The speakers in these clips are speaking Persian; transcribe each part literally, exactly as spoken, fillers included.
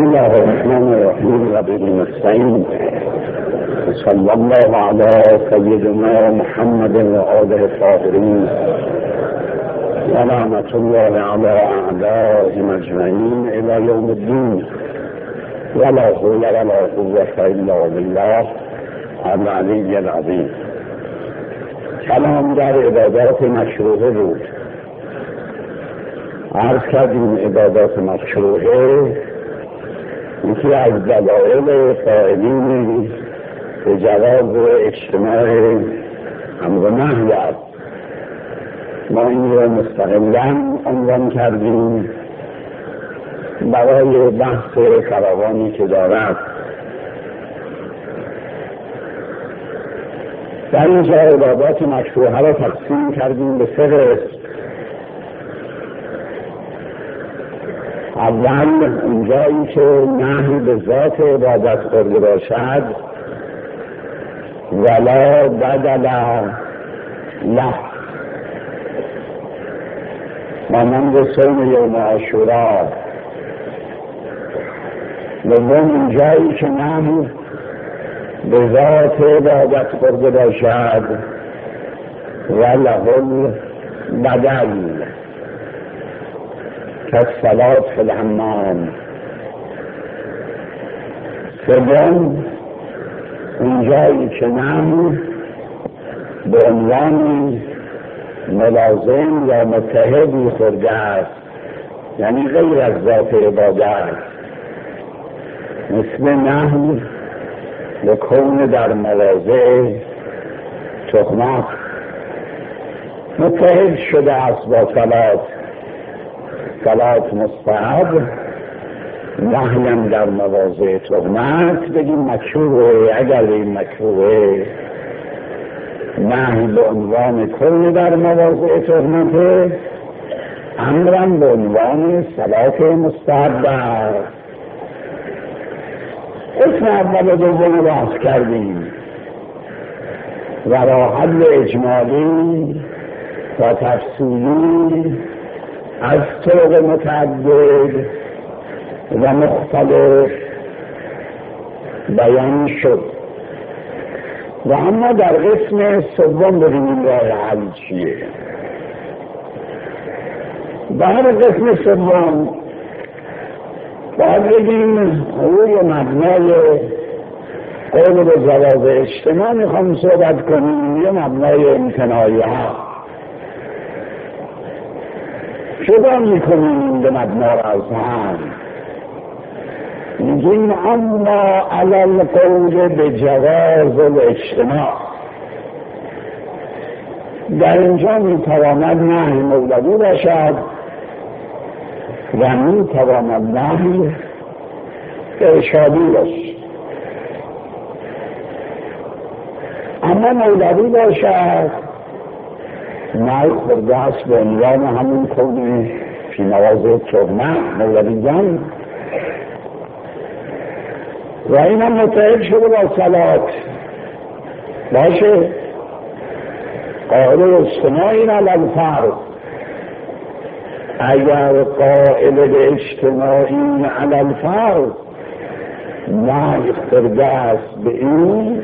الله الرحمن الرحیم و به نستعین. صلی الله علی سیدنا محمد و آله الطاهرین و لعنة الله علی اعدائهم اجمعین الی یوم الدین. ولا حول ولا قوة الا بالله العلی العظیم. کلام در عبادات مشروعه بود. عرض کردیم عبادات مشروعه یکی از دلایل قائلین به جواز اجتماع امر و نهی است. ما این را مستقلاً عنوان کردیم برای بحث فراوانی که دارد. در اینجا عبادات مشروعه را تقسیم کردیم به سه قسم. اول اونجایی که نهی به ذات عبادت خورده باشد ولا بدل له، مانند صوم یوم عاشورا. دوم اونجایی که نهی به ذات عبادت خورده باشد وله بدل كالصلاة في الحمام. سوم اونجایی که نهی به عنوان ملازم یا متحدی خورده است، یعنی غیر از ذات عبادت، مثل نهی به کون در مواضع تهمت. متحد شده است با صلات، صلات مستحب، نهیم در مواضع تهمت بگیم مکروه. اگر این مکروه نهی به عنوان کل در مواضع تهمت، امرم به عنوان صلات مستحب است. اسم اول و دوم بحث کردیم و راه حل اجمالی و تفصیلی از طرق متعدد و مختلف بیان شد. و اما در قسم سوم ببینیم راه حل چیه. در قسم سوم باید بگیم روی مبنای قول به جواز اجتماع میخوام صحبت کنیم یا مبنای امتناعی ها شده میکنیم به مبنا از هم. میگیم اما علل قول به جواز اجتماع. در اینجا میتواند نهی مولوی باشد و میتواند نهی ارشادی باشد. اما مولوی باشد نهی خورده است به عنوان همون کون فی مواضع تهمت، مولویان، و این هم متحد شده با صلات باشه. قائل اجتماعی علی الفرض. اگر قائل به اجتماعی علی الفرض نهی خورده است به این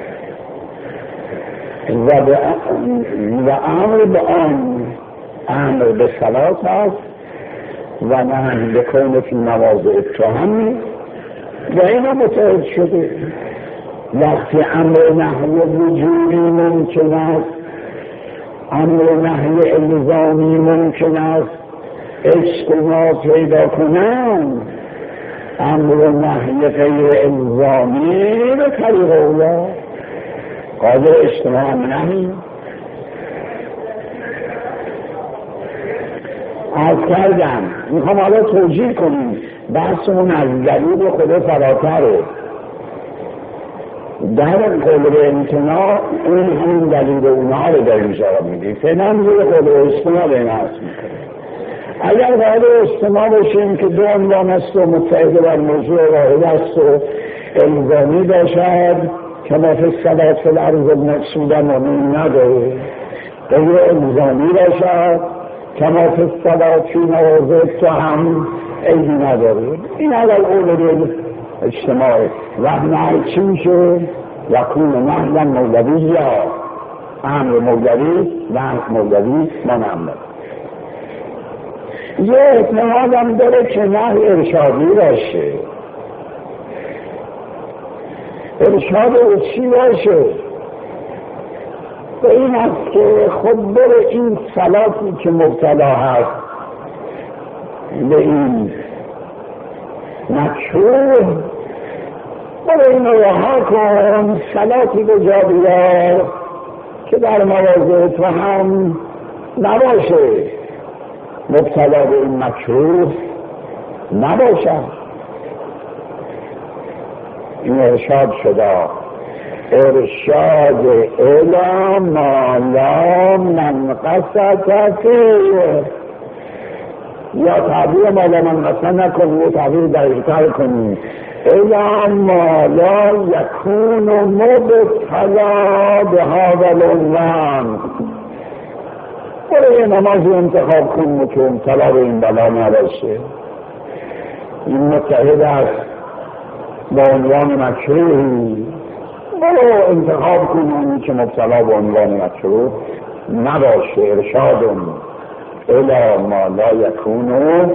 و, به و امر به آن امر به صلات است و نهی به کون فی مواضع تهم، و اینا متحد شده. وقتی امر نهی وجودی ممکن است، امر نهی الزامی ممکن است اجتماع پیدا کنند، امر نهی غیر الزامی به طریق اولا قادر اجتماع نهی. از کردم میخوام حالا توجیه کنیم بحثمون از دلیل خود فراتره. در قول به امتناع اون همین دلیل اونها رو در اینجا میدید. فعلا روی قول به اجتماع به این حس میکنه. اگر قول به اجتماع باشیم که دو عنوان است و متحد بر موضوع واحد است و الزامی باشد که ما فی الصلاة فی الارض مقصودا مؤمن نداره، غیر الزامی باشد که ما فی الصلاة فی مواضع تهم ایدی نداره. این علال قول اجتماعی و نهی چی میشه؟ یکون نهلا مولوی یا امر مولوی نهی مولوی من امر. یه احتمال هم داره که نهی ارشادی باشه. ارشاد او چی باشه؟ به این است که خود بر این صلاتی که مبتلا هست به این مکروه برای این رها کن، صلاتی به جا بیار که در مواضع تو هم نباشه، مبتلا به این مکروه نباشه. این ارشاد شده، ارشاد الی ما لا منقصة فیه. یا تعبیر ما لا منقصة نکنی، یا تعبیر دقیق‌تر کنی، الی ما لا یکون مبتلا به هذا العنوان. برای نمازی انتخاب کن که مبتلا به این بلا نباشه. این متحد است با عنوان مکروهی، برو انتخاب کن اونی که مبتلا به عنوان مکروه نباشه. ارشادم الی ما لا یکون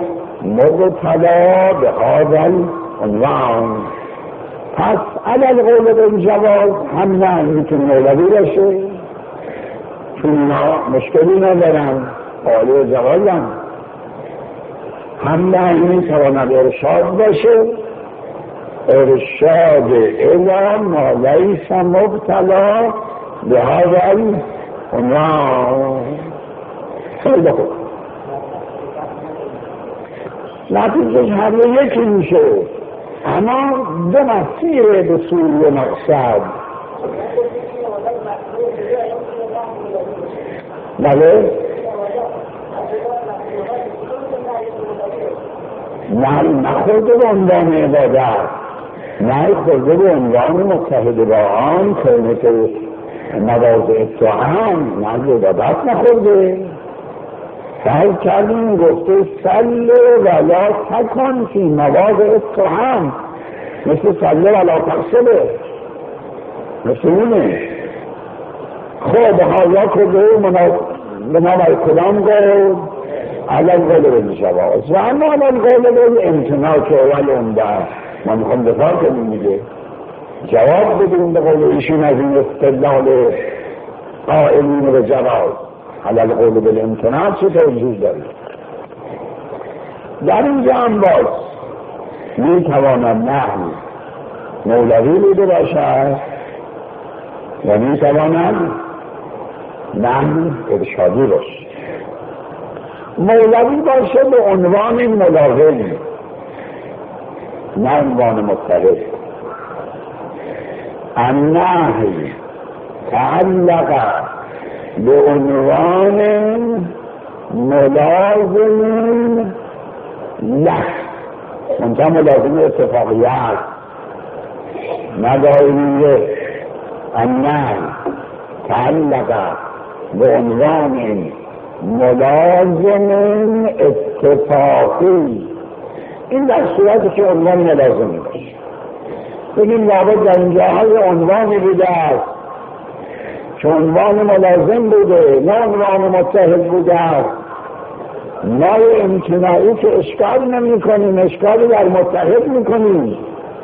مبتلا به هذا العنوان. پس علی القول بالجواز هم نه میتونه مولوی باشه، چون اینا مشکلی ندارن، قائل جوازن. هم نه میتواند ارشاد باشه، ارشاد الی ما لیس مبتلا به هذا العنوان. خیلی خوب، نتیجهش هر یکی میشه، اما دو مسیر به سوی مقصد. بله نه نخورده به عنوان عبادت، نه خورده به عنوان متحد با آن که مواضع تو هم نه عبادت نخورده. فرض کردیم گفته صل ولا تکن فی مواضع تو هم، مثل صل ولا تقصله، مثل اونه. خب حالا کده به نام کدام گفت علم قول بالجواز و اما علم قول بالامتناع که اول عمده ما میخوام دفاع کنیم میگه جواب بدیم به قول ایشون از این استدلال قائلین به جواز. علم قول بالامتناع چه توجیه داریم؟ در اینجا هم باز میتواند نحن مولوی بوده باشد و میتواند نحن ارشادی باشه. مولوی باشه به عنوان ملاحظ، نه عنوان متحد. النهی تعلق به عنوان ملازم لح، منطقه ملازم اتفاقی هست ندائمیه. النهی تعلق به عنوان ملازم اتفاقی، این در صورتی که عنوان ملازمی باشه. بگیم لابد در اینجاهای عنوانی بوده است که عنوان ملازم بوده، نه عنوان متحد بوده است. ما امتناعی که اشکال نمی کنیم، اشکالی در متحد می کنیم.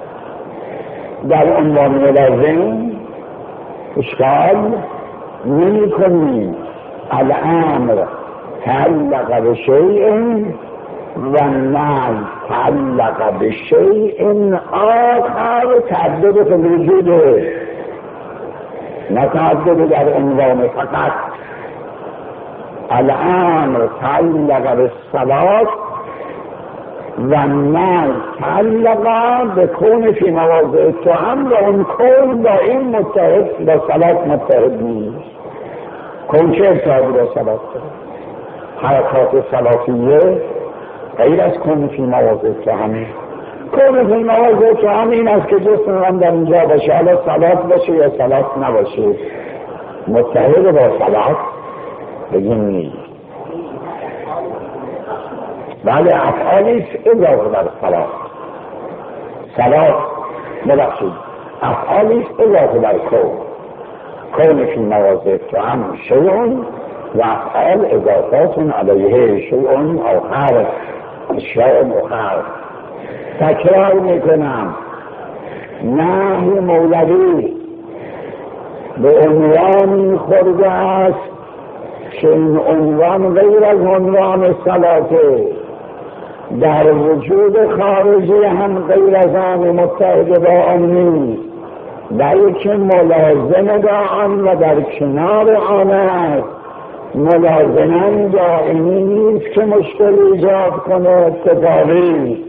در عنوان ملازم اشکال نمی کنیم. الامر تعلق به شیء و نهی تعلق به شیء آخر، تعدد فی الوجوده، نه تعدد در عنوان فقط. الامر تعلق به الصلاة و نهی تعلق به کون فی مواضع توأم، و اون کون با این متحد با صلاة متحد نیست. کون چه ارتباطی با صلاة داره؟ حرکات صلاتیه غیر از کون فی مواضع توأم. کون فی مواضع توأم این است که جسم من در اینجا باشه، حالا صلاة باشه یا صلاة نباشه، متحد با صلاة بگیم نیست. بله افعالیست اضافه بر صلات. صلات ببخشید افعالیست اضافه بر کون. کون فی مواضع توأم شیء و افعال اضافات علیه شیء آخر اشیاء آخر. تکرار میکنم نحو مولوی به عنوان خورده است که این عنوان غیر از عنوان صلاته، در وجود خارجی هم غیر از آن متحد با آن نیست، بلکه ملازم با آن و در کنار آن است. ملازمان دائمی نیست که مشکل ایجاد کنه اتفاقی.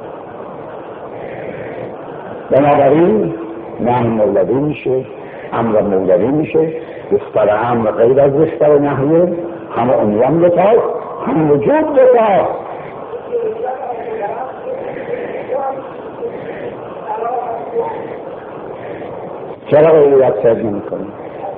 بنابراین نحو مولوی میشه، امر مولوی میشه، بستر امر غیر از بستر نحوه، هم عنوان بتاست هم وجود بتاست. چرا غیریت سرد نمی کنیم؟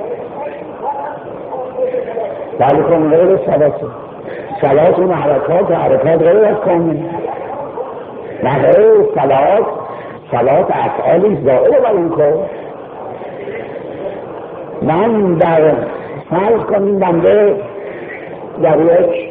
بلی کن غیر صلات. صلات اون حرکات حرکات غیر از کامل. نه غیر صلات صلات افعالی ظاهره بر این کار. من در فرض کنیم بنده در یک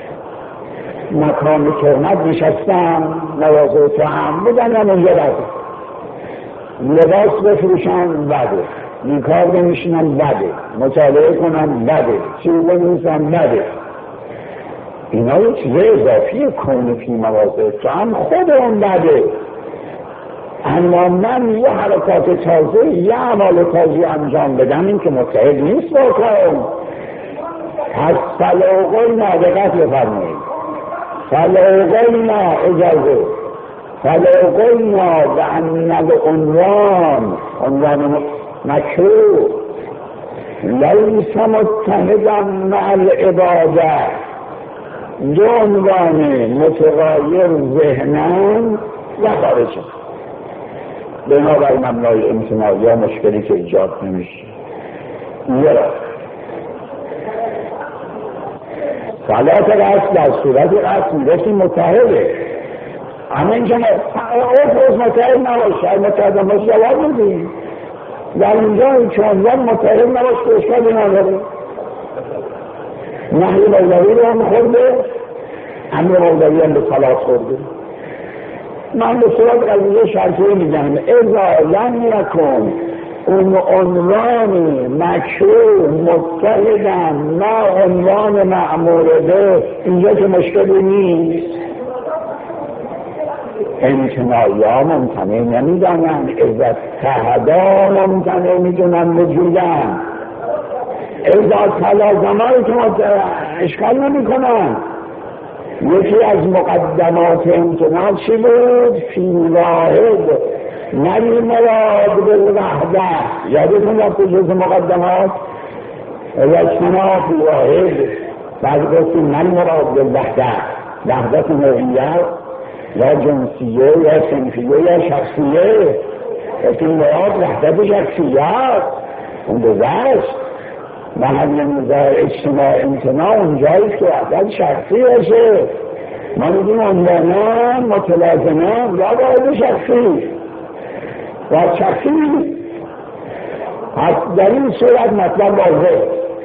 مکان تهمت نشستم، نوازه تو هم بزنم اونجا بده، لباس بفروشم بده، نیکار بمیشنم بده، مطالعه کنم بده، چیز بنویسم بده. اینا یه چیز اضافی کون فی مواضع تو هم خود اون بده. اما من یه حرکات تازه یه عمال تازه انجام بدم این که متحد نیست با کون. پس فلوقینا دقت بفرمایید، فلوقینا اجازه فلوقینا به انل عنوان عنوان مکروه لیس متحدا مع العباده، دو عنوان متغایر ذهنان و خارجه. بنابرای مبنای امتناع یا مشکلی که ایجاد نمیشه. یه صلات قصد در صورت قصد میگفتیم متحده، اما اینجا افرز متحد نباشه، متحد نباشه جواب میدیم. در اینجا چونزن متحد نباشه که اشکالی نداره. نحی مولوی رو هم خورده، امر مولوی هم به صلات خورده. من به صورت قضیه شرطی میگم اذا لم یکن اون عنوان مکروه متحدن نه عنوان معمول به، اینجا که مشکلی نیست. امتناعی ها ممتنع نمیدانن، اذا تحدا ممتنع میدونن وجودن، اذا تلازمایی که اشکال نمی کنن. یکی از مقدمات امتناع چی بود؟ فی واحد نمی مراد بالوحده. یادتون رفت جز مقدمات اجتناع فی واحد بعد گفتیم من مراد بالوحده، وحدت نوعیت یا جنسیه یا صنفیه یا شخصیه. گفتیم مراد وحدت شخصیت اون گذشت. محل نظر اجتماع امتناع اونجاییست که وحدت شخصی باشه. ما میگیم عنوانان متلازمان یا باید شخصی باید شخصی نیست. پس در این صورت مطلب واضح.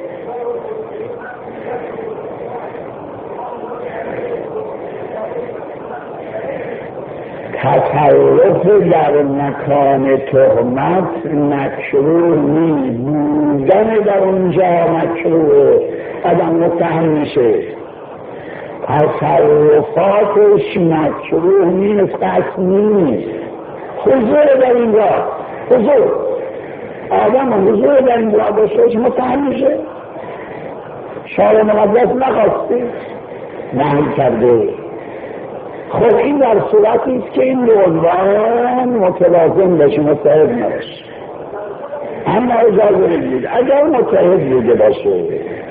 تصرف در مکان تهمت مکروه نیست، بودن در اونجا مکروه، آدم متهم میشه. تصرفاتش مکروه نیست، قصد نیست. حضور در اینجا حضور آدم حضور در اینجا باشهش متهم میشه. شارع مقدس نخواسته نهی کرده. خب این در صورتی است که این عنوان متلازم باشه، متحد نباشه. اما اجازه بدید اگر متحد بوده باشه،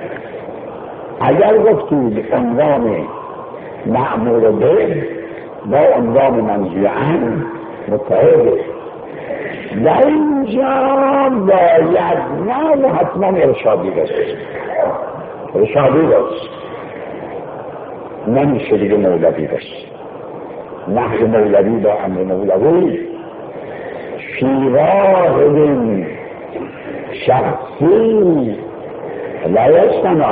اگر گفتید عنوان معمول به با عنوان منزوی عن متحده، در اینجا باید نه حتما ارشادی باشه، ارشادی باشه. نمیشه دیگه مولوی باشه. نهی مولوی با امر مولوی فی واحد شخصی لا یجتمع.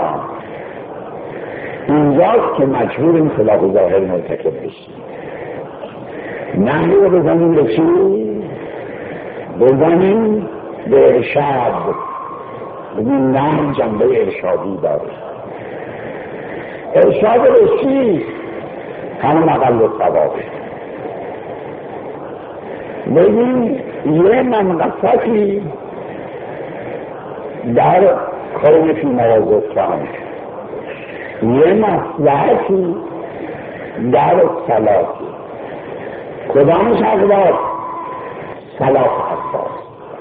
اینجاست که مجبوریم خلاف ظاهر مرتکب بشیم. نهی رو بزنیم به چی؟ بزنیم به ارشاد. ببین نهی جنبه ارشادی داره. ارشاد به چی؟ همون اقل الثوابه. ببین یه منقصتی در کون فی مواضع فهم، یه مصلحتی در صلاحی. کدامش اقدار؟ صلاح اساس.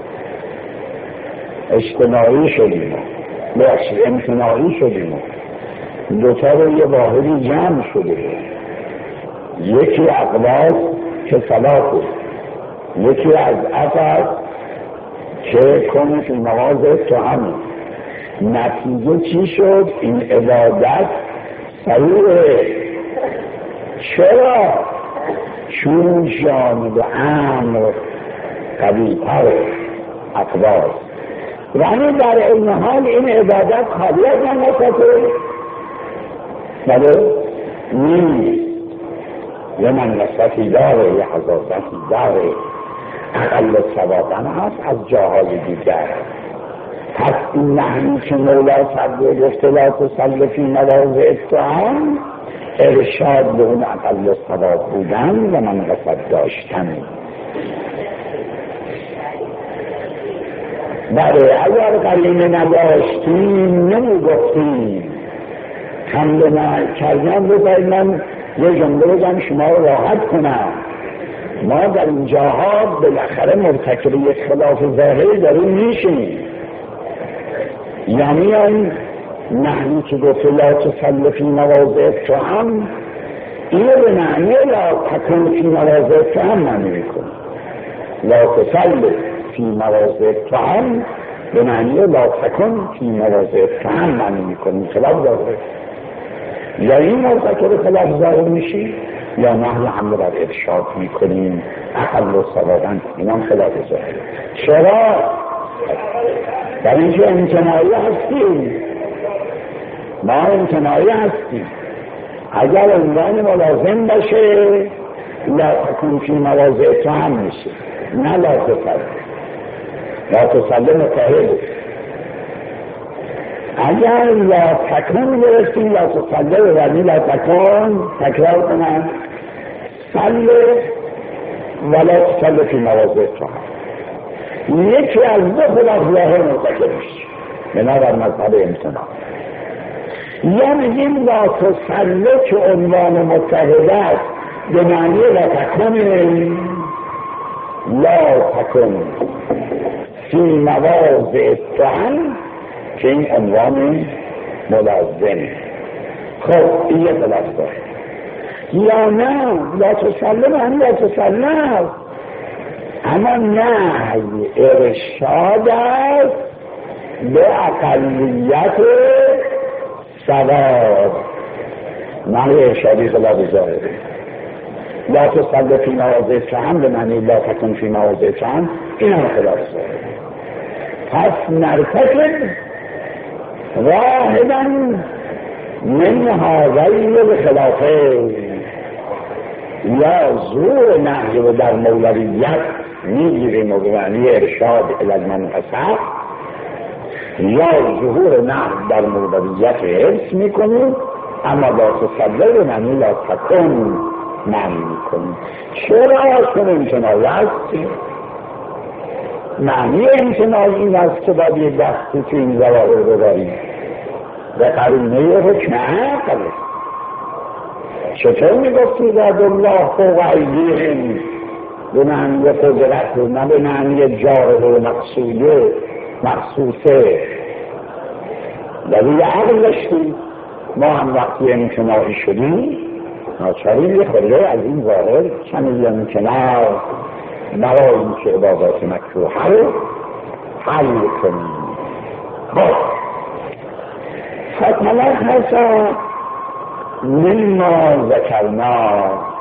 اجتماعی شدیم باشی امتناعی شدیم، دوتا رو یه واحدی جمع شده. یکی اقدار که صلاحه، یکی از اثر که کن فی مواضع فهم. نتیجه چی شد؟ این عبادت صحیحه. چرا؟ چون جانب امر قوی‌تر اقدار، یعنی در این حال این عبادت خالی از منقصته بله نیست. یه منقصتی داره، یه حضاظتی داره، اقل ثوابن هست از جاهای دیگر. پس این نهی که مولا صدر گفته لا تصل فی مواضع الطعام ارشاد به اون اقل ثواب بودن و منقصت داشتن. بله اگر قرینه نداشتیم نمی گفتیم حمله نکردن رو باید من یه جمله بگم شما رو راحت کنم. ما در این جاها بالاخره مرتکب یک خلاف ظاهری داریم میشیم. یعنی این نحنی که گفت لا تصل فی مواضع الطعام اینو به معنی لا تکن فی مواضع الطعام معنی میکنه. لا تصل فی مواضع الطعام به معنی لا تکن فی مواضع الطعام معنی میکنه. خلاف ظاهر یا این مرتکب خلاف ظاهر میشی یا نحن حمله بر ارشاد میکنیم اقل و ثوابن. اینم خلاف ظاهر. چرا؟ در اینجا امتناعی هستیم، ما امتناعی هستیم. اگر عنوان ملازم باشه لا تکن فی مواضع الطعام میشه، نه لا تصل. لا تصل متحد. اگر لا تکن برسیم لا تصل و یعنی لا تکن تکرار کنن صل ولا تصل فی مواضع الطعام. یکی از دو خلاف ظاهر مرتکب میشه بنابر مذهب امتناع. یا میگیم لا تصل که عنوان متحد است به معنی لا تکن لا تکن فی مواضع الطعام که این عنوان ملازمه. خب این یه خلاف ظاهر. یا نه لا تصل معنی لا تصل نه، اما نهی ارشاد است به اقلیت ثواب. نهی ارشادی خلاف ظاهره. لا تصل فی مواضع الطعام به معنی لا تکن فی مواضع الطعام این هم خلاف ظاهره. پس نرتکب واحدا من هذین الخلافین. یا زور نهی و در مولویت میگیریم و به معنی ارشاد الی المنقصه، یا ظهور نهی در مولویت حفظ میکنیم اما لا تصل به معنی لا تکن معنی میکنیم. چرا؟ چون امتناعی هستیم. معنی امتناعی این است که باید یک دستی تو این ظواهر رو داریم و قرینه حکم عقل. چطور میگفتی ذات الله فوق ایدیهم به معنی قدرت و نه به معنی جاره و مقصوده مقصوصه. دلیل عقل داشتیم. ما هم وقتی امتناعی شدیم ناچاریم یه خورده از این ظاهر چمیدیم کنار برای این که عبادات مکروه رو حل کنیم. خب فتملک هستا مما ذکرنا.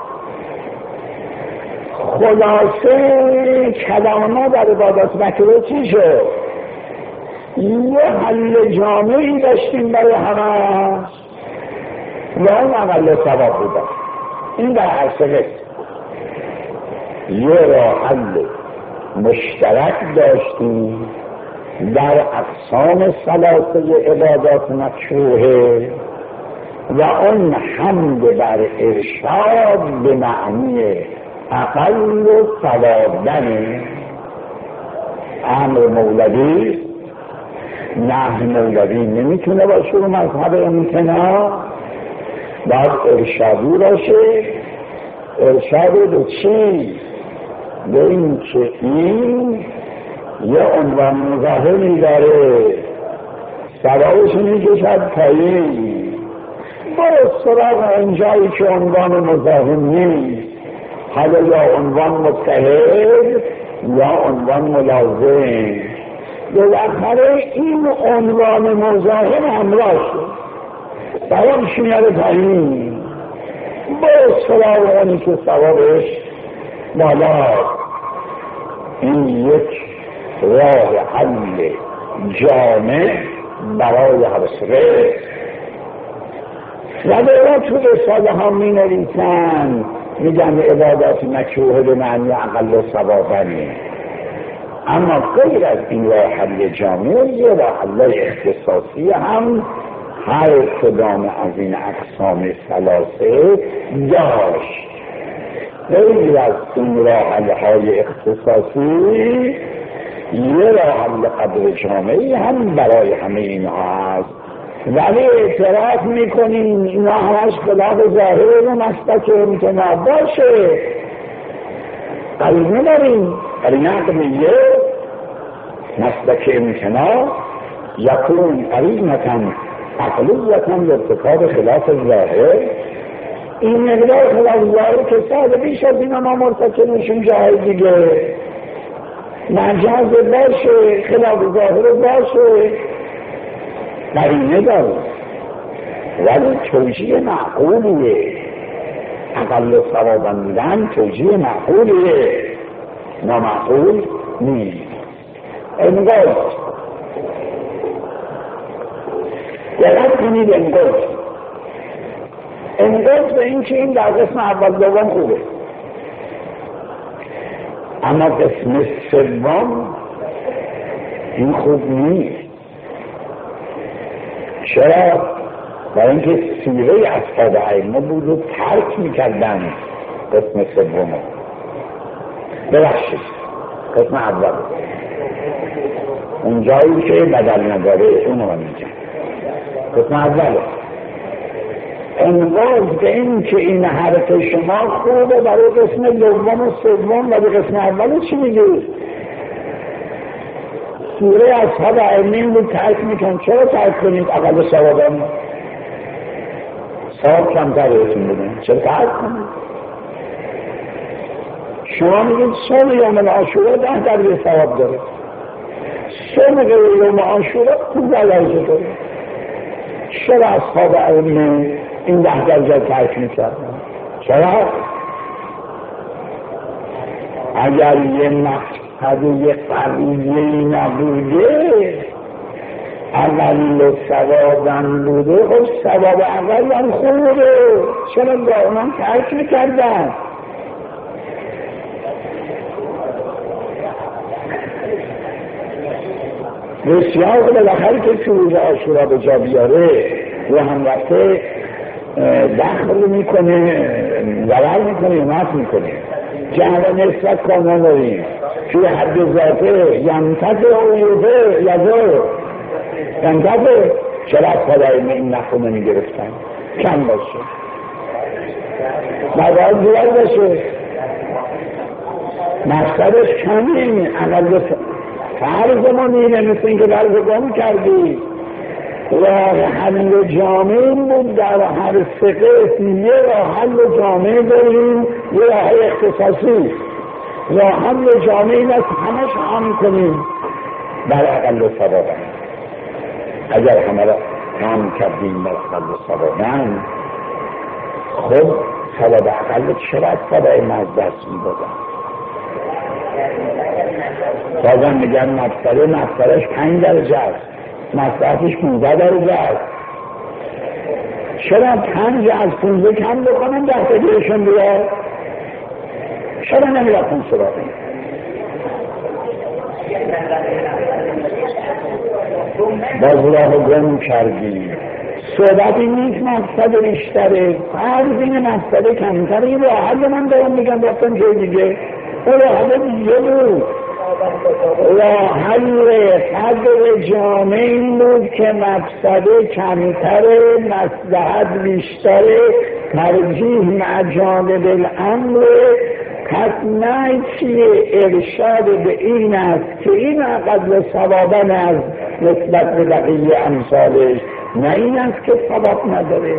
خلاصه کلام ما در عبادات مکروه چی شد؟ یه حل جامعی داشتیم برای همه و اون اقل ثواب بوده. این در اصل یه راه حل مشترک داشتیم در اقسام ثلاثه عبادات مکروه و اون حمد بر ارشاد به معنی اقل ثواب دنی. امر مولوی نهی مولوی نمیتونه باشه رو مذهب امتناع، باید ارشادی باشه. ارشاد به چی؟ به این که این یه عنوان مزاحمی داره، ثوابش میکشد پایین. برو سراغ اینجایی که عنوان مزاحم نیست، حالا یا عنوان متحد یا عنوان ملازم. بالاخره این عنوان مزاحم همراه شد، ثوابش میاره پایین. برو سراغ اونی که ثوابش بالا. این یک راه حل جامع برای حبسره و دیگه تو رساله ها می نویسن میگن عبادات مکروه به معنی اقل ثوابنی. اما غیر از این راه حل جامع یه راه حل اختصاصی هم هر کدام از این اقسام ثلاثه داشت. غیر از این راه حل های اختصاصی یه راه حل قدر جامعی هم برای همه اینها هست، ولی اعتراف میکنیم اینا همش خلاف ظاهر و مسلک امتناع باشه. قرینه داریم، قرینه عقلیه مسلک امتناع یکون قرینتا عقلیتا لارتکاب خلاف ظاهر. این مقدار خلاف ظاهر که ساده بیش از این ما مرتکبشون جای دیگه مجاز باشه، خلاف ظاهر باشه، قرینه داره، ولی توجیه معقولیه. اقل ثوابا بودن توجیه معقولیه، نامعقول نیست. انگار دقت کنید، انگار انگار به این که این در قسم اول دوم خوبه، اما قسم سوم این خوب نیست. چرا؟ برای اینکه سیره اصحاب ائمه بود و ترک میکردن قسم سوم. ببخشید قسم اول اونجایی که بدل نداره اونو من میگم قسم اوله. انگار به این که این حرف شما خوبه برای قسم دوم و سوم و به قسم اول چی میگید؟ سوره اصحاب ائمه بود ترک میکن. چرا ترک کنید؟ اقل ثوابم ثواب کمتر بهتون بدن، چرا ترک کنید؟ شما میگید صوم یوم عاشورا ده درجه ثواب داره، صوم غیر یوم عاشورا خوب درجه داره. چرا اصحاب ائمه این ده درجه ترک میکردن؟ چرا؟ اگر یه مقصد و یه قضیه‌ای نبوده اول ثوابم بوده، خب ثواب اول هم خوبه، چرا دائما ترک میکردن؟ بسیار بالاخره که تو روز عاشورا به جا بیاره و هم وقته دخل میکنه، ضرر میکنه، نفع میکنه. جهل نسبت کامل داریم توی حد ذاته ینتفع و یوفه یزور ینتفع. چرا خدای این نفع نمیگرفتن؟ کم باشه، مدار زیاد باشه، مقصدش کمی. اقل فرضمون اینه مثل اینکه درز گم کردی راه حل جامعی بود. در هر فقه یه راه حل جامعی داریم، یه راه اختصاصی. راه حل جامعی است همش عام کنیم بر اقل ثوابن. اگر همه را عام کردیم بر اقل ثوابن خب ثواب اقل چرا ثواب از دست میدادن؟ بازم میگن مفسده مفسدهش پنج درجه است، مصلحتش پونزده درجه است. چرا پنج از پونزده کم بکنم ده تگیرشون بیاد؟ چرا نمیرفتن سراغی؟ باز راه گم کردی. صحبتی نیست مفسده بیشتره، فرض این مفسده کمتره. این راه حل من دارم میگم رفتم جای دیگه، اون راه حل دیگه بود. راه حل قدر جامعه این بود که مفسده کمتره، مصلحت بیشتره، ترجیح مع جانب الامر. پس نه چیه ارشاد به این است که این قدر ثوابن از نسبت به بقیه امثالش، نه این است که ثواب نداره.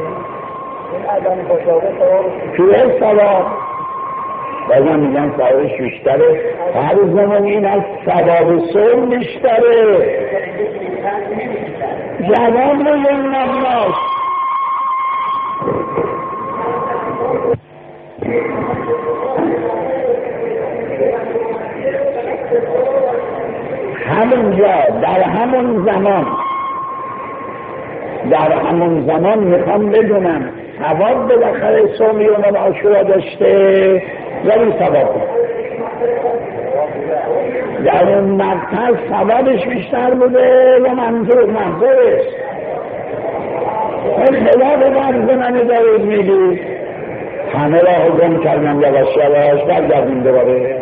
توی ثواب بازم میگن ثوابش بیشتره، هر زمان این از ثواب صوم بیشتره. جواب رو این نماز همونجا در همون زمان در همون زمان میخوام بدونم ثواب بالاخره صوم یوم عاشورا داشته ولی ثواب در اون مقطع ثوابش بیشتر بوده یا منظور منظورش خلاف برز منی دارید میگی همه راه گم کردم یواش یواش برگردیم دوباره.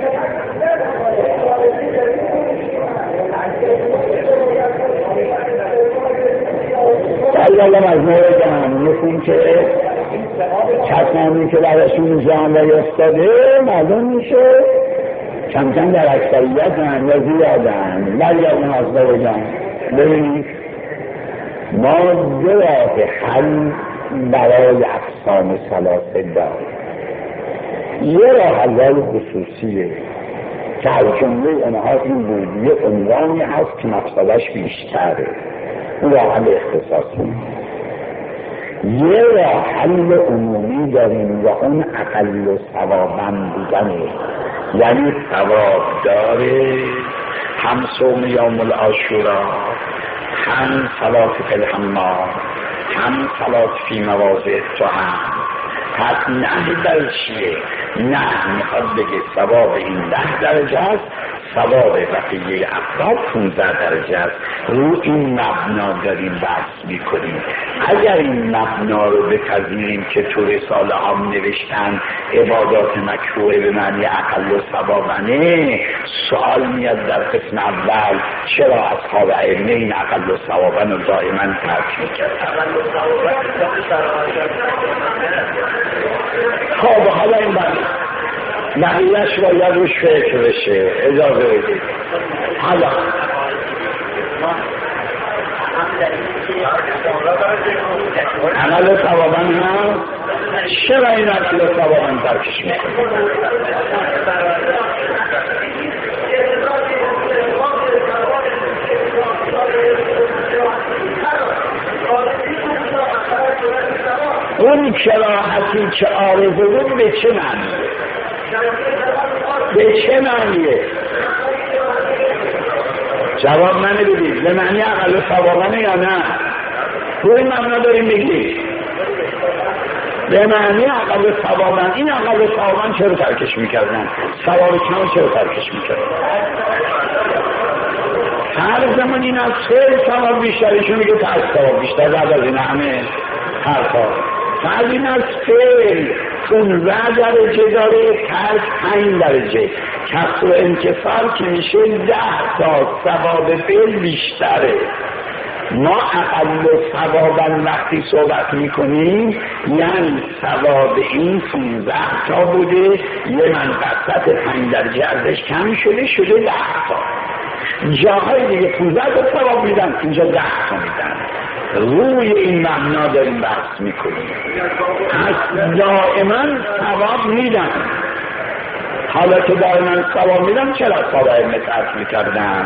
بایدالم از مورد هم مثل که کسانی که برشون جان و افتاده معلوم میشه کم کم در اکثریت هم یا زیادن. بایدالم از مورد هم ببینید ما دو راه حل برای اقسام ثلاثه داریم. یه راه حل خصوصیه که از جمله اونها این بود یه عنوانی هست که مقصدش بیشتره، اون راه حل اختصاصی. یه راه حل عمومی داریم و اون اقل و ثوابن بودنه، یعنی ثواب داره هم صوم یوم العاشورا، هم صلات فی الحمام، هم صلات فی مواضع الطعام. پس نه در چیه؟ نه میخواد بگه ثواب این ده درجه است، ثواب بقیه افراد پونزده درجه است. رو این مبنا داریم بحث میکنیم. اگر این مبنا رو بپذیریم که تو رساله هم نوشتن عبادات مکروه به معنی اقل و ثوابنه، سوال میاد در قسم اول چرا اصحاب ائمه این اقل و ثوابن رو دائما ترک میکرد؟ خب حالا این بحث بقیهش باید روش فکر بشه. اجازه بدید حالا عمل ثوابن هم چرا این اصل ثوابن ترکش میکنه؟ اون کراهتی که آرزو بود به چه معنی؟ به چه معنیه؟ جواب منه بدید. به معنی اقل ثوابنه یا نه؟ روی مبنا داریم میگی به معنی اقل ثوابن. این اقل ثوابن چرا ترکش میکردن؟ ثواب کم چرا ترکش میکردن؟ هر زمان این از خیلی ثواب بیشترشون میگه تا از ثواب بیشتر بعد از این همه حرفا. بعد این از خیلی پونزده درجه داره، ترک پنج درجه، کسر و انکسار که میشه ده تا ثواب فعل بیشتره. ما اقل و ثوابن وقتی صحبت میکنیم یعنی ثواب این پونزده تا بوده، یه منقصت پنج درجه ازش کم شده شده ده تا. جاهای دیگه پونزده تا ثواب میدن، اینجا ده تا میدن. روی این معنا داریم بحث میکنیم. پس دائما ثواب میدن. حالا که دائما ثواب میدن چرا ثواب متعرف میکردن؟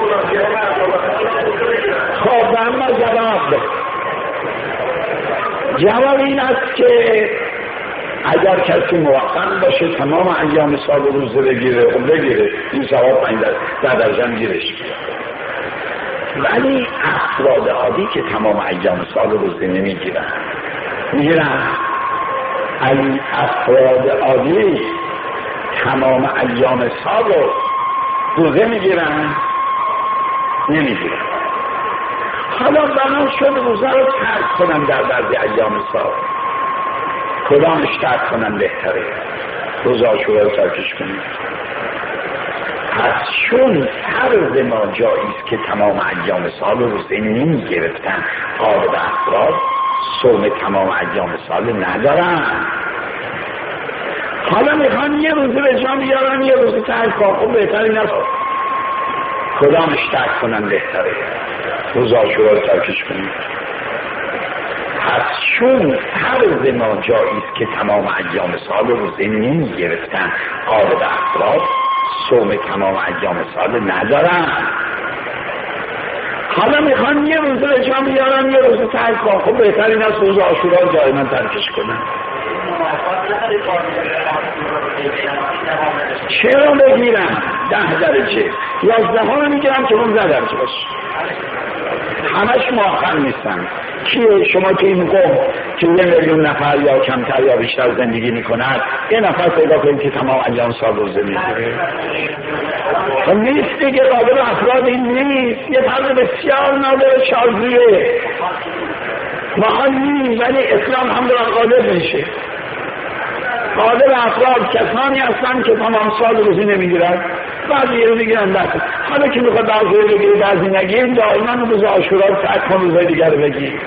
خب اما جواب ده جواب این است که اگر کسی موفق باشه تمام ایام سال روزه بگیره خب بگیره، این ثواب پنج درجه گیرش میاد. ولی افراد عادی که تمام ایام سال روزه نمیگیرن، میگیرن افراد عادی تمام ایام سال روزه میگیرن نمیگیرن. حالا بنا شد روزه رو ترک کنن در بعضی ایام سال، کدامش ترک کنن بهتره؟ روزه عاشورا رو ترکش کنن. پس چون فرض ما جاییست که تمام ایام سال روزه نمی گرفتن، غالب افراد صوم تمام ایام سال ندارن. حالا میخوان یه روزه به جا بیارن یه روزه ترک کنن، خب بهتره این است کدامش ترک کنن بهتره؟ روزه عاشورا رو ترکش کنن. پس چون فرض ما جاییست که تمام ایام سال روزه نمی گرفتن، غالب افراد صوم تمام ایام سال ندارن. حالا میخوان یه روزه به جا بیارن یه روزه ترک کنن، خب بهتر این است روزه عاشورا رو دائما ترکش کنن. چرا بگیرن ده درجه؟ یازده ها رو میگیرن که پانزده درجه باشه، همش موافق نیستن. کیه شما که این قوم که یه میلیون نفر یا کمتر یا بیشتر زندگی میکند یه نفر پیدا کنید که تمام ایام سال روزه میگیره؟ و نیست دیگه، قابل افراد این نیست. یه فرد بسیار نادر شاذیه ما نیست، ولی اسلام هم در غالب میشه. غالب افراد کسانی هستن که تمام سال روزی نمیگیرن، بعضی رو میگیرن بعضی. حالا که میخواد بعضی رو بگیری بعضی نگیریم، دائما روز عاشورا رو ترک کن، روزهای دیگر رو بگیر.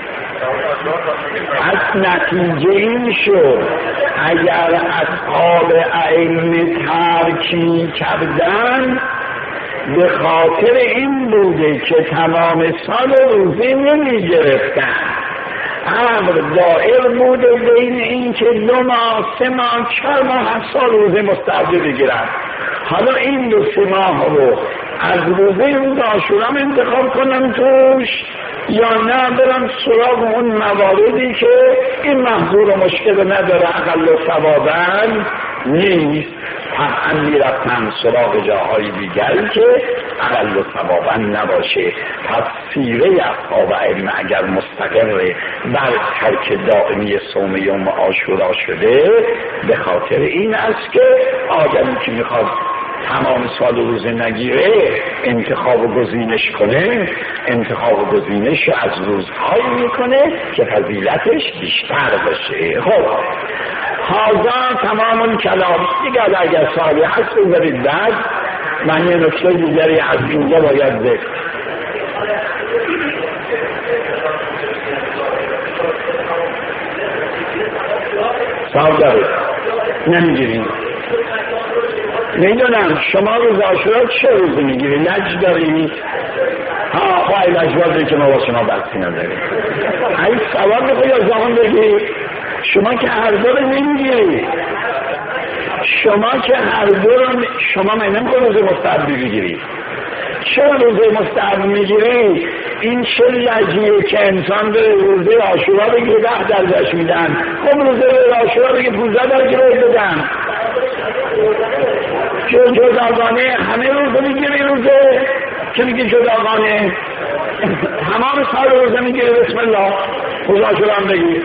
از نتیجه این شد اگر اصحاب علم ترکی کردن به خاطر این بوده که تمام سال روزی نمیگرفتن، امر دائر بوده بین این که دو ماه سه ماه چهار ماه از سال روزه مستعد بگیرن. حالا این دو سه ماه رو از روزه روز عاشورا انتخاب کنن توش، یا نه برن سراغ اون مواردی که این محظور و مشکل نداره، اقل و ثوابن نیست، طبعا میرفتن سراغ جاهای دیگری که اقل و ثوابن نباشه. پس سیره اصحاب علم اگر مستقر بر ترک دائمی صوم یوم عاشورا شده، به خاطر این است که آدمی که میخواد تمام سال روزه نگیره انتخاب و گزینش کنه، انتخاب و گزینش از روزهایی میکنه که فضیلتش بیشتر باشه. خب هازا تمام کلام دیگر اگر سالی هست بذارید بعد من یه نکته دیگری از اینجا باید ذکر. سوال دارید نمیگیرین؟ میدونم شما روز عاشورا چه روزی میگیری؟ لج دارید؟ ها خواهی لجبازی که ما با شما بحثی نداریم. این سوال میخوایی از زمان بگی شما که هر دو رو نمیگیری، شما که هر دو رو شما من نمیخوای روز مستعد بگیری. چرا روزه مستعد میگیری؟ این چه لجیه که انسان به روزه عاشورا بگیره ده درجهش میدن، خب روزه عاشورا بگیره پونزده درجه بدن. چون جداگانه همه روزه میگیری، روزه که میگی جداگانه تمام سال روزه میگیری بسم الله روزه عاشورا هم بگیر.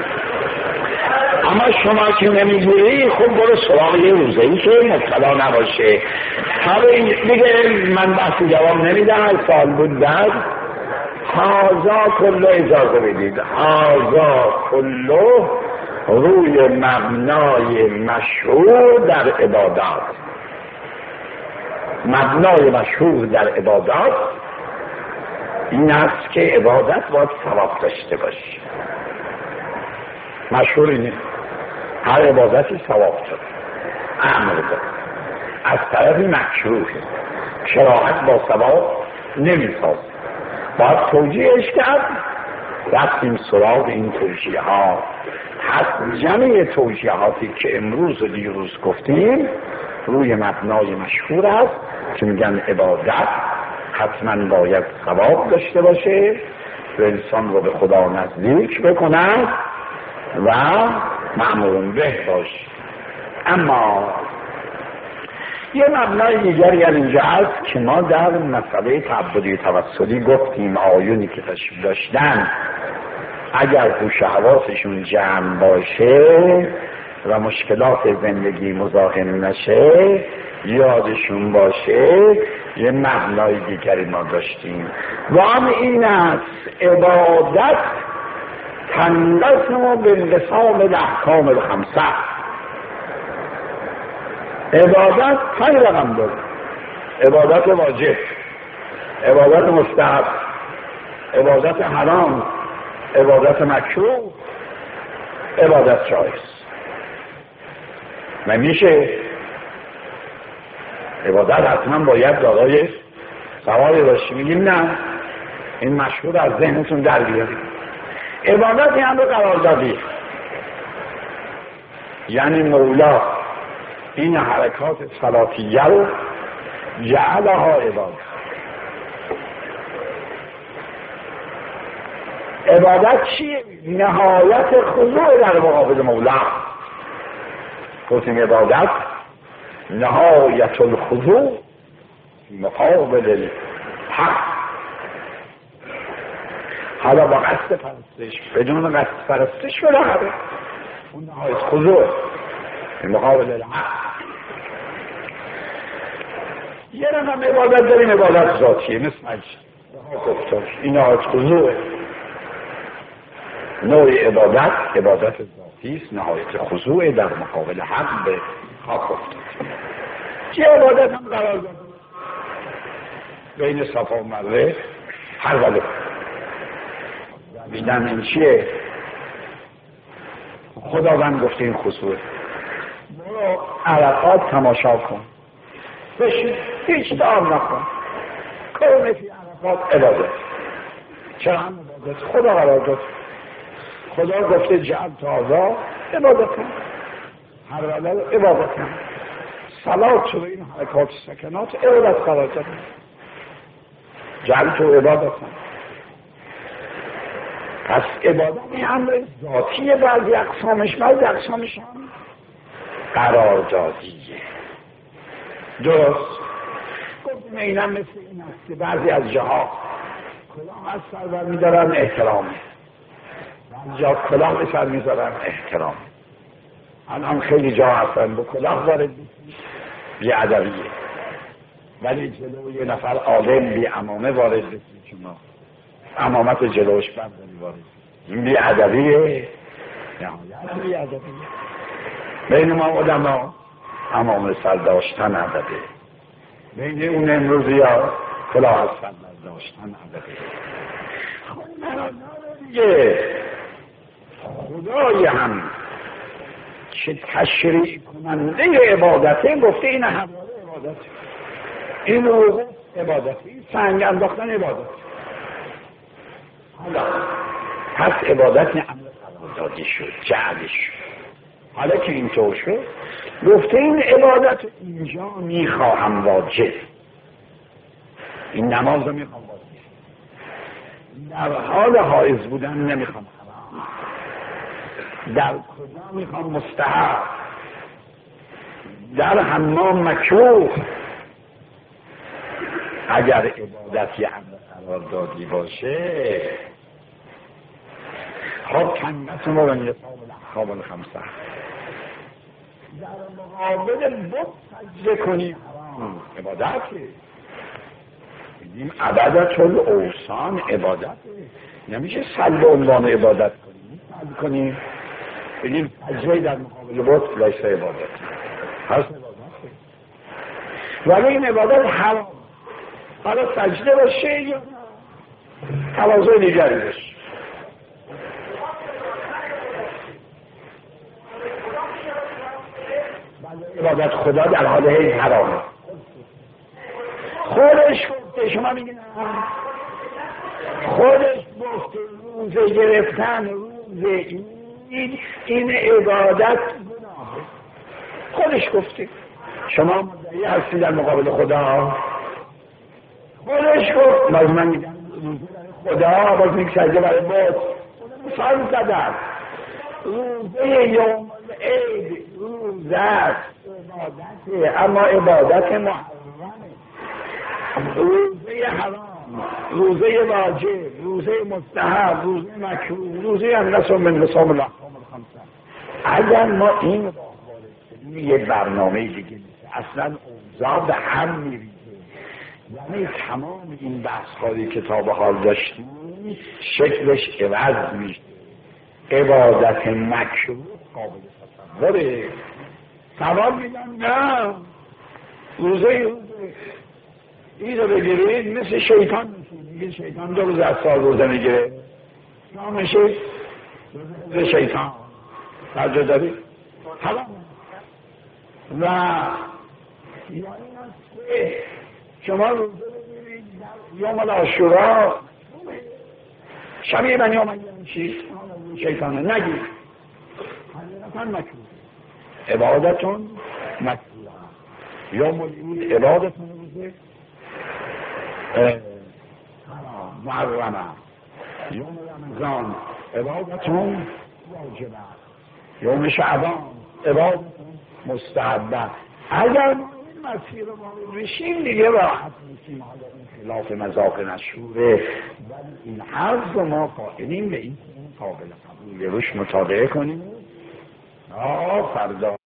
اما شما که نمیگیری خب برو سراغ یه روزه‌ای که مبتلا نباشه. حالا دیگه من بحثی جواب نمیدم، از سال بود بعد هازا کلو اجازه بدید، هازا کلو روی مبنای مشهور در عبادات. مبنای مشهور در عبادات این است که عبادت باید ثواب داشته باشه. مشهور اینه هر عبادتی ثواب داره، امر داره، از طرف مکروه شراحت با ثواب نمیسازه، باید توجیهش کرد. رفتیم سراغ این توجیه ها. پس جمعی توجیهاتی که امروز و دیروز گفتیم روی مبنای مشهور است که میگن عبادت حتما باید ثواب داشته باشه و انسان رو به خدا نزدیک بکند و مأمورون به باش. اما یه مبنای دیگری از اینجا هست که ما در مسئله تعبدی توسلی گفتیم آیونی که تشریف داشتن اگر هوش و حواسشون جمع باشه و مشکلات زندگی مزاحم نشه، یادشون باشه، یه مبنای دیگری ما داشتیم و هم این است: عبادت تنظم بالنظام الاحکام الخمسه. عبادت پنج رقم داره: عبادت واجب، عبادت مستحب، عبادت حرام، عبادت مکروه، عبادت جایز. نمیشه عبادت حتما باید دارای ثوابی باشه. میگیم نه، این مشهور از ذهنتون در بیارید. عبادت یعنی رو قرار دادی، یعنی مولا این حرکات صلاتیه رو جعلها عبادت. عبادت چیه؟ نهایت خضوع در مقابل مولا. گفتیم عبادت نهایت الخضوع مقابل الحق. حالا با قصد پرستش، بدون قصد پرستش بالاخره اون نهایت خضوع مقابل الحق. یه رقم عبادت داریم عبادت ذاتیه، مثل گفتار این نهایت خضوع. نوع عبادت عبادت ذاتی است، نهایت خضوع در مقابل حق به خاک افتاد. چه عبادت هم قرار داد بین صفا و مروه هر ولی میدن این چیه؟ خداوند گفته این خضوع. برو عرفات تماشا کن، بشین، هیچ دعا نکن، کن فی عرفات عبادت. چرا هم عبادت؟ خدا قرار داد. خدا گفته جعل تازا عبادت کن، هر ولی عبادت کن. صلات شده این حرکات سکنات عبادت قرار داد. جعل تو عبادت کن. پس عبادت این امر ذاتیه، بعضی اقسامش بعضی اقسامش هم قراردادیه. درست گفتیم اینم مثل این است که بعضی از جاها کلاه از سر بر میدارن احترامه، بعضی جا کلاه به سر میذارن احترام. الان خیلی جا هستن با کلاه وارد بی ادبیه، ولی جلو یه نفر عالم بی عمامه وارد بسید، شما عمامت جلوش برداری وارد، این بی ادبیه، نهایت بی ادبیه. بین ما علما عمامه سر داشتن ادبه، بین اون امروزی ها کلاه از سر داشتن ادبه. دیگه خدای هم چه تشریع کننده عبادته گفته این همواره عبادت، این روز عبادت، این سنگ انداختن عبادت. حالا پس عبادت امر قراردادی شد، جعلی شد. حالا که اینطور شد گفته این عبادت اینجا میخواهم واجب، این نماز رو میخوام واجب، در حال حائض بودن نمیخوام حرام، در کجا میخوام مستحب، در حمام مکروه. اگر عبادت یه امر قراردادی باشه خب کنت ما به نصاب الاحکام الخمسه، در مقابل بت سجده کنی حرام، عبادتی. بگیم عبادت الاوثان عبادت، نمیشه سلب عنوان عبادت کنی، سلب کنی بگیم سجده در مقابل بت لیس عبادت، هست عبادت، ولی این عبادت حرام. حالا سجده باشه یا تواضع دیگری باشه. عبادت خدا در حال هی حرامه، خودش گفته، شما میگین خودش گفته روزه گرفتن روزه این این عبادت گناهه، خودش گفته. شما مدعی هستی در مقابل خدا؟ خودش گفت. باز من میگم خدا باز میگه سجده برای بود، مثال زدن روزه یوم العید روزه است، عبادته، اما عبادت محرمه. روزه حرام، روزه واجب، روزه مستحب، روزه مکروه، روزه اندس من نصاب الاحکام الخمسه. اگر ما این راه وارد یه برنامه دیگه اصلا اوضاع به هم میریزه، یعنی تمام این بحث خواهی کتاب حال داشتیم شکلش عوض میشه. عبادت مکروه قابل تصوره. سوال میگن نه روزه روزه این رو بگیرید مثل شیطان میشه. میگه شیطان دو روز از سال روزه میگیره، نامشه روزه شیطان توجه داری؟ حالا و یا این است که شما روزه بگیرید یوم العاشورا شبیه بنی امیه چی؟ شیطانه نگید حقیقتا مکروه، عبادتون مکروه. یوم العید عبادتون روزه محرمه، یوم رمضان عبادتون واجبه، یوم شعبان عبادتون مستحبه. اگر ما این مسیر رو وارد بشیم دیگه راحت میشیم. حالا این خلاف مذاق مشهوره، ولی این حرف رو ما قائلیم به این قابل قبوله، روش مطابقه کنیم. آه فردا